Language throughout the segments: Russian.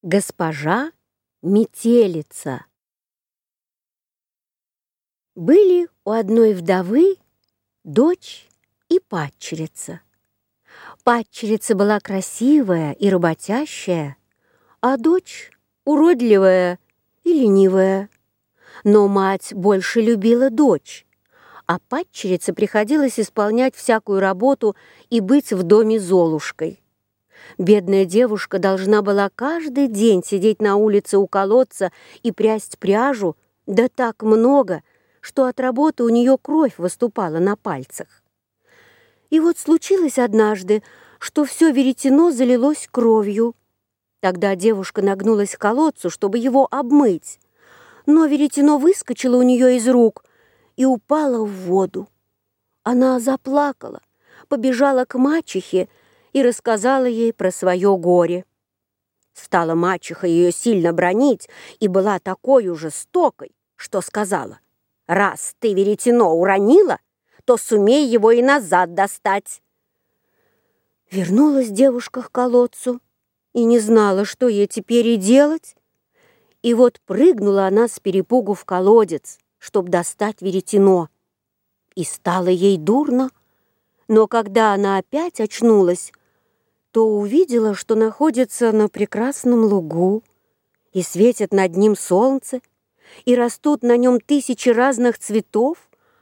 Госпожа Метелица. Были у одной вдовы дочь и падчерица. Падчерица была красивая и работящая, а дочь уродливая и ленивая. Но мать больше любила дочь, а падчерице приходилось исполнять всякую работу и быть в доме золушкой. Бедная девушка должна была каждый день сидеть на улице у колодца и прясть пряжу, да так много, что от работы у нее кровь выступала на пальцах. И вот случилось однажды, что все веретено залилось кровью. Тогда девушка нагнулась к колодцу, чтобы его обмыть, но веретено выскочило у нее из рук и упало в воду. Она заплакала, побежала к мачехе и рассказала ей про свое горе. Стала мачеха ее сильно бранить и была такой жестокой, что сказала: «Раз ты веретено уронила, то сумей его и назад достать». Вернулась девушка к колодцу и не знала, что ей теперь и делать. И вот прыгнула она с перепугу в колодец, чтоб достать веретено. И стало ей дурно, но когда она опять очнулась, то увидела, что находится на прекрасном лугу, и светит над ним солнце, и растут на нем тысячи разных цветов.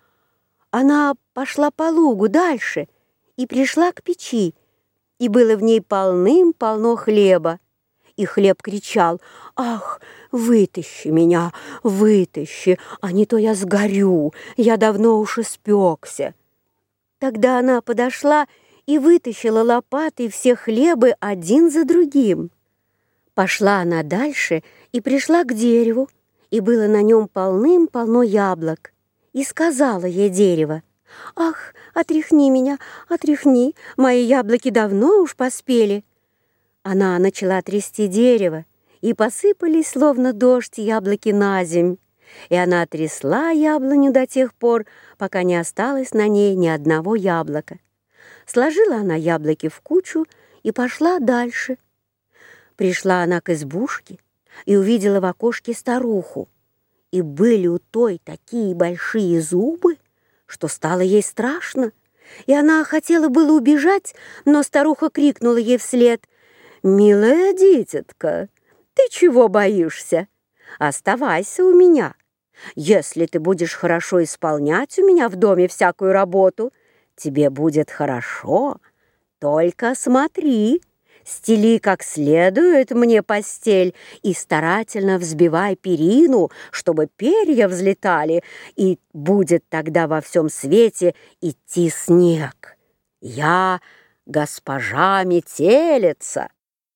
Она пошла по лугу дальше и пришла к печи, и было в ней полным-полно хлеба. И хлеб кричал: «Ах, вытащи меня, вытащи, а не то я сгорю, я давно уж испекся». Тогда она подошла и вытащила лопатой все хлебы один за другим. Пошла она дальше и пришла к дереву, и было на нем полным-полно яблок. И сказала ей дерево: «Ах, отряхни меня, отряхни, мои яблоки давно уж поспели». Она начала трясти дерево, и посыпались, словно дождь, яблоки на земь. И она трясла яблоню до тех пор, пока не осталось на ней ни одного яблока. Сложила она яблоки в кучу и пошла дальше. Пришла она к избушке и увидела в окошке старуху. И были у той такие большие зубы, что стало ей страшно. И она хотела было убежать, но старуха крикнула ей вслед: «Милая дитятка, ты чего боишься? Оставайся у меня. Если ты будешь хорошо исполнять у меня в доме всякую работу, тебе будет хорошо. Только смотри, стели как следует мне постель и старательно взбивай перину, чтобы перья взлетали, и будет тогда во всем свете идти снег. Я госпожа Метелица».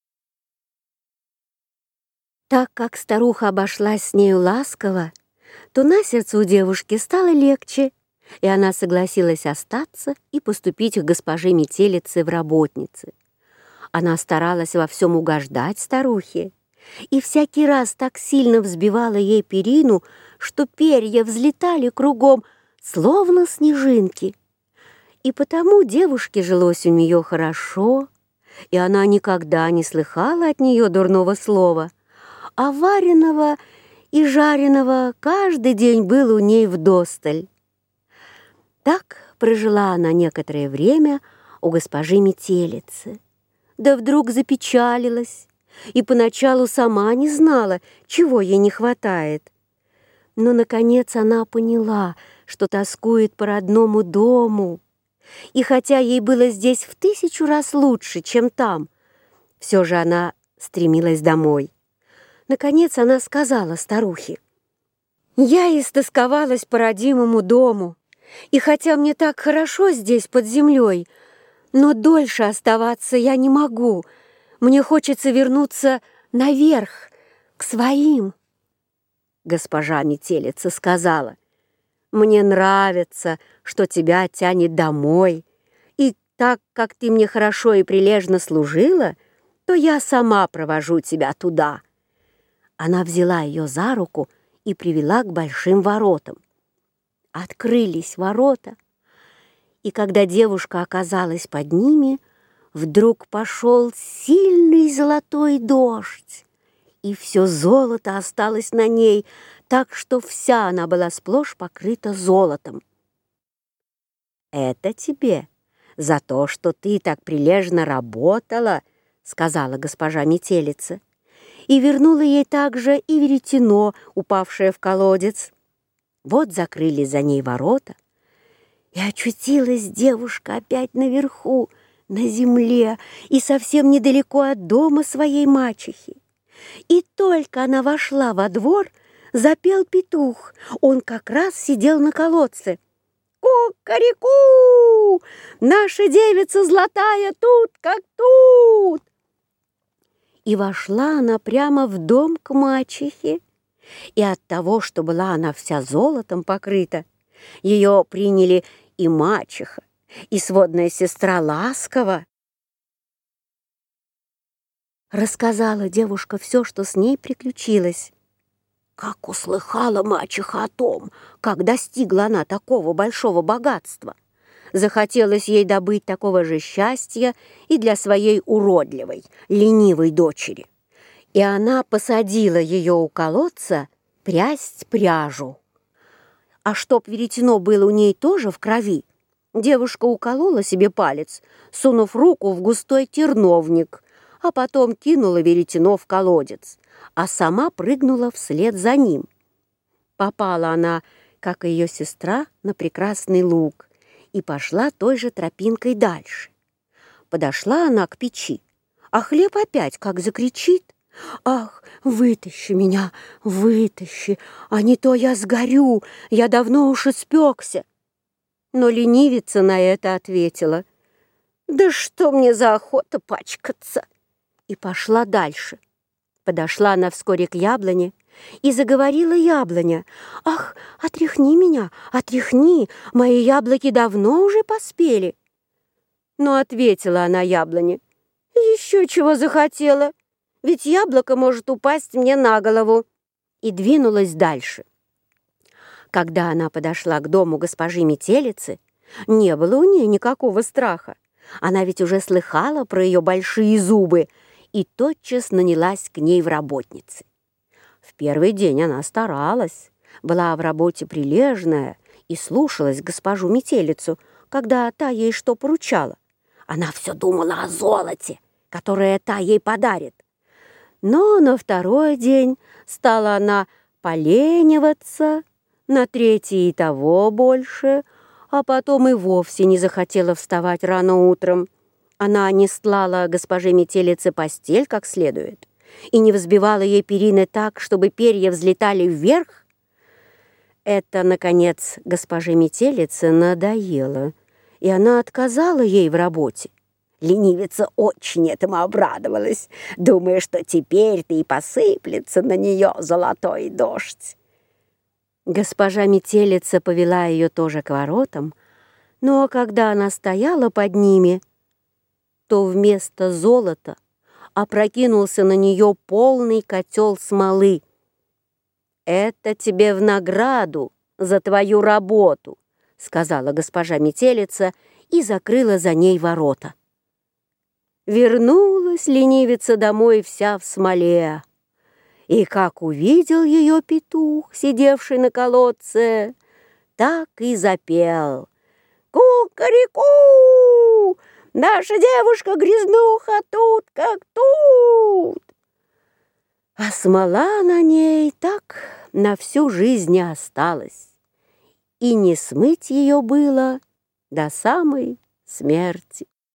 Так как старуха обошлась с нею ласково, то на сердце у девушки стало легче, и она согласилась остаться и поступить к госпоже Метелице в работницы. Она старалась во всем угождать старухе, и всякий раз так сильно взбивала ей перину, что перья взлетали кругом, словно снежинки. И потому девушке жилось у нее хорошо, и она никогда не слыхала от нее дурного слова, а вареного и жареного каждый день был у ней вдосталь. Так прожила она некоторое время у госпожи Метелицы. Да вдруг запечалилась, и поначалу сама не знала, чего ей не хватает. Но, наконец, она поняла, что тоскует по родному дому. И хотя ей было здесь в 1000 раз лучше, чем там, все же она стремилась домой. Наконец она сказала старухе: «Я истосковалась по родимому дому, и хотя мне так хорошо здесь под землей, но дольше оставаться я не могу. Мне хочется вернуться наверх, к своим». Госпожа Метелица сказала: «Мне нравится, что тебя тянет домой, и так как ты мне хорошо и прилежно служила, то я сама провожу тебя туда». Она взяла ее за руку и привела к большим воротам. Открылись ворота, и когда девушка оказалась под ними, вдруг пошел сильный золотой дождь, и все золото осталось на ней, так что вся она была сплошь покрыта золотом. «Это тебе за то, что ты так прилежно работала», — сказала госпожа Метелица, и вернула ей также и веретено, упавшее в колодец. Вот закрыли за ней ворота, и очутилась девушка опять наверху, на земле, и совсем недалеко от дома своей мачехи. И только она вошла во двор, запел петух. Он как раз сидел на колодце. «Ку-ка-ре-ку! Наша девица золотая тут, как тут!» И вошла она прямо в дом к мачехе. И от того, что была она вся золотом покрыта, ее приняли и мачеха, и сводная сестра Ласкова. Рассказала девушка все, что с ней приключилось. Как услыхала мачеха о том, как достигла она такого большого богатства, захотелось ей добыть такого же счастья и для своей уродливой, ленивой дочери. И она посадила ее у колодца прясть пряжу. А чтоб веретено было у ней тоже в крови, девушка уколола себе палец, сунув руку в густой терновник, а потом кинула веретено в колодец, а сама прыгнула вслед за ним. Попала она, как и ее сестра, на прекрасный луг и пошла той же тропинкой дальше. Подошла она к печи, а хлеб опять как закричит: «Ах, вытащи меня, вытащи, а не то я сгорю, я давно уж испекся». Но ленивица на это ответила: «Да что мне за охота пачкаться?» И пошла дальше. Подошла она вскоре к яблоне, и заговорила яблоня: «Ах, отряхни меня, отряхни, мои яблоки давно уже поспели». Но ответила она яблоне: «Еще чего захотела, ведь яблоко может упасть мне на голову», и двинулась дальше. Когда она подошла к дому госпожи Метелицы, не было у нее никакого страха. Она ведь уже слыхала про ее большие зубы и тотчас нанялась к ней в работницы. В первый день она старалась, была в работе прилежная и слушалась госпожу Метелицу, когда та ей что поручала. Она все думала о золоте, которое та ей подарит. Но на второй день стала она полениваться, на третий и того больше, а потом и вовсе не захотела вставать рано утром. Она не стлала госпоже Метелице постель как следует и не взбивала ей перины так, чтобы перья взлетали вверх. Это, наконец, госпоже Метелице надоело, и она отказала ей в работе. Ленивица очень этому обрадовалась, думая, что теперь-то и посыплется на нее золотой дождь. Госпожа Метелица повела ее тоже к воротам, но когда она стояла под ними, то вместо золота опрокинулся на нее полный котел смолы. «Это тебе в награду за твою работу», — сказала госпожа Метелица и закрыла за ней ворота. Вернулась ленивица домой вся в смоле, и как увидел ее петух, сидевший на колодце, так и запел: «Ку-ка-ре-ку! Наша девушка-грязнуха тут, как тут!» А смола на ней так на всю жизнь не осталась, и не смыть ее было до самой смерти.